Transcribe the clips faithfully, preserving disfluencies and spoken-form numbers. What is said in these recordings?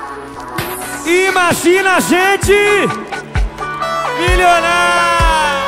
Imagina a gente milionário.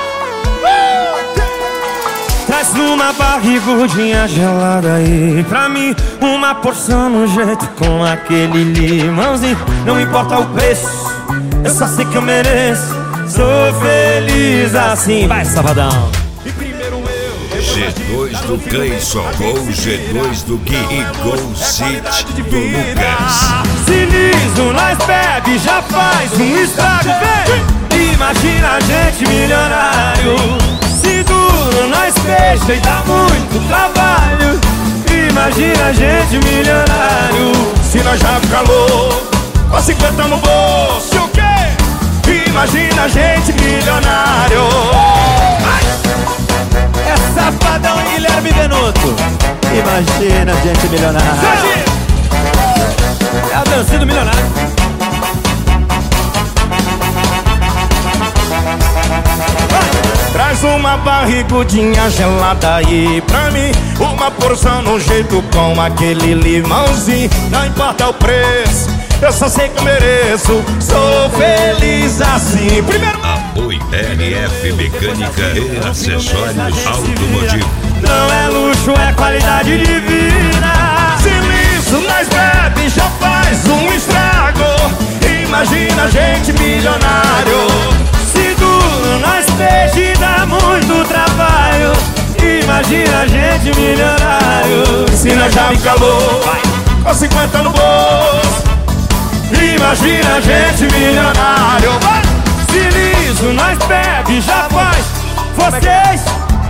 Traz uma barrigudinha gelada aí pra mim, uma porção no jeito com aquele limãozinho. Não importa o preço, eu só sei que eu mereço. Sou feliz assim. Vai, Safadão. G dois do Cleison, Gol G dois do Gui e Gol City do Lucas. Se liso, nós bebe, já faz um estrago, vem! Imagina a gente milionário. Se duro, nós fecha e dá muito trabalho. Imagina a gente milionário. Se nós já fica louco, com cinquenta no bolso, o quê? Imagina a gente milionário. É Safadão e Guilherme Benuto. Imagina a gente milionário. É a dança do milionário. Traz uma barrigudinha gelada aí pra mim, uma porção no jeito com aquele limãozinho. Não importa o preço, eu só sei que eu mereço. Sou feliz assim. Primeiro Apoio R F Mecânica e Acessórios Automotivos. Não é luxo, é qualidade de vida. Se liso, nós bebe, já faz um estrago. Imagina a gente milionário. Se duro, nós peixe e dá muito trabalho. Imagina a gente milionário. Se nós já fica louco, com cinquenta no bolso. Imagina a gente milionário. Se liso, nós bebe, já faz. Vocês.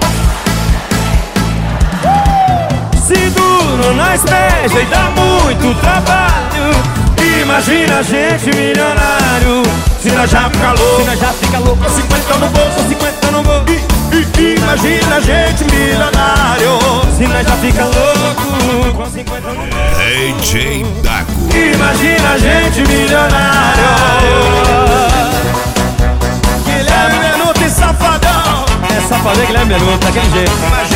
Se duro, nós beija e dá muito trabalho. Imagina a gente milionário. Se nós já fica louco, se nós já fica louco, com cinquenta no bolso, cinquenta no bolso. Imagina a gente milionário. Se nós já fica louco, com cinquenta no bolso. D J Dago. Imagina a gente milionário. Guilherme Benuto e Safadão. É Safadão e Guilherme Benuto, daquele jeito. Imagina